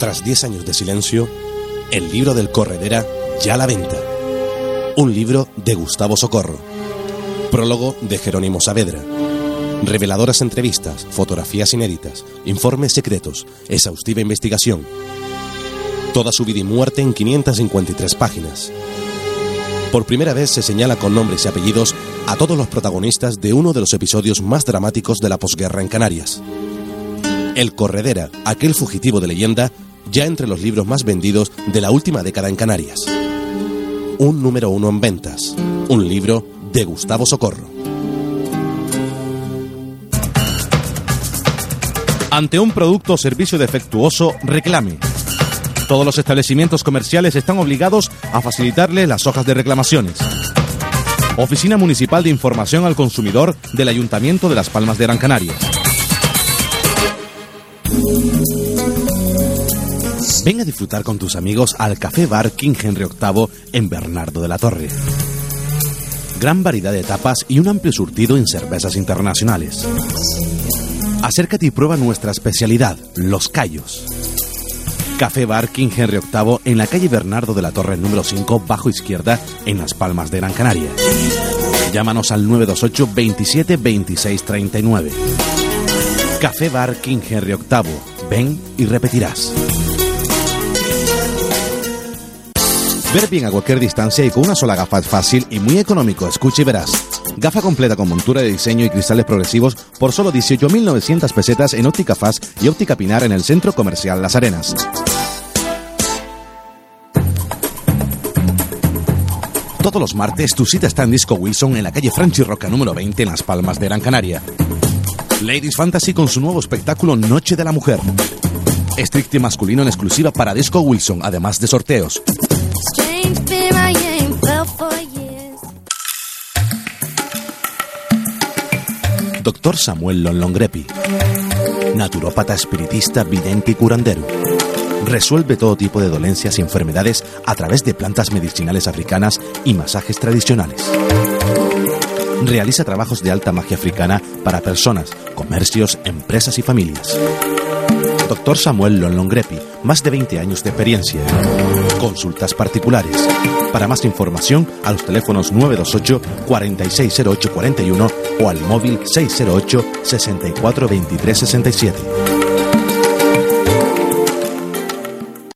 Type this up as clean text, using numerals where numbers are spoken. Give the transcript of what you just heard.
Tras 10 años de silencio, el libro del Corredera ya a la venta. Un libro de Gustavo Socorro. Prólogo de Jerónimo Saavedra. Reveladoras entrevistas, fotografías inéditas, informes secretos, exhaustiva investigación. Toda su vida y muerte en 553 páginas. Por primera vez se señala con nombres y apellidos a todos los protagonistas de uno de los episodios más dramáticos de la posguerra en Canarias. El Corredera, aquel fugitivo de leyenda, ya entre los libros más vendidos de la última década en Canarias. Un número 1 en ventas. Un libro de Gustavo Socorro. Ante un producto o servicio defectuoso, reclame. Todos los establecimientos comerciales están obligados a facilitarle las hojas de reclamaciones. Oficina Municipal de Información al Consumidor del Ayuntamiento de Las Palmas de Gran Canaria. Ven a disfrutar con tus amigos al Café Bar King Henry VIII en Bernardo de la Torre. Gran variedad de tapas y un amplio surtido en cervezas internacionales. Acércate y prueba nuestra especialidad, los callos. Café Bar King Henry VIII en la calle Bernardo de la Torre número 5, bajo izquierda, en Las Palmas de Gran Canaria. Llámanos al 928 27 26 39. Café Bar King Henry VIII. Ven y repetirás. Ver bien a cualquier distancia y con una sola gafa es fácil y muy económico. Escucha y verás. Gafa completa con montura de diseño y cristales progresivos por solo 18.900 pesetas en Óptica Faz y Óptica Pinar en el Centro Comercial Las Arenas. Todos los martes tu cita está en Disco Wilson en la calle Franchi Roca número 20 en Las Palmas de Gran Canaria. Ladies Fantasy con su nuevo espectáculo Noche de la Mujer. Estricto y masculino en exclusiva para Disco Wilson, además de sorteos. Doctor Samuel Lonlongrepi, naturópata, espiritista, vidente y curandero. Resuelve todo tipo de dolencias y enfermedades a través de plantas medicinales africanas y masajes tradicionales. Realiza trabajos de alta magia africana para personas, comercios, empresas y familias. Doctor Samuel Lonlongrepi, más de 20 años de experiencia. Consultas particulares. Para más información, a los teléfonos 928 460841 o al móvil 608 64 23 67.